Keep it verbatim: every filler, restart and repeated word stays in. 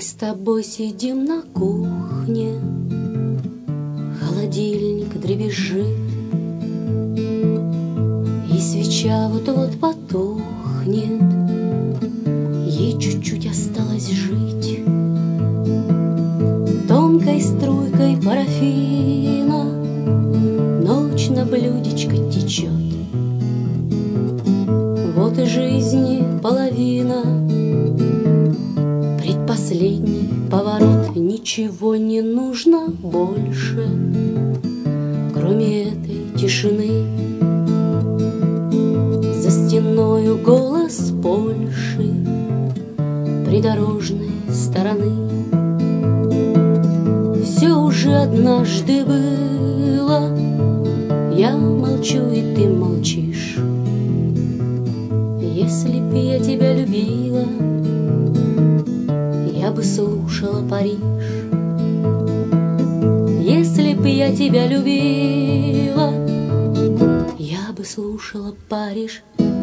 с тобой сидим на кухне, холодильник дребезжит, и свеча вот-вот потухнет, ей чуть-чуть осталось жить. Тонкой струйкой парафина ночь на блюдечко течет. Вот и жизни половина, предпоследний поворот. Ничего не нужно больше, кроме этой тишины. За стеною голос Польши, придорожной стороны. Все уже однажды было, я молчу, и ты молчишь. Если б я тебя любила, я бы слушала Париж. Если б я тебя любила, я бы слушала Париж.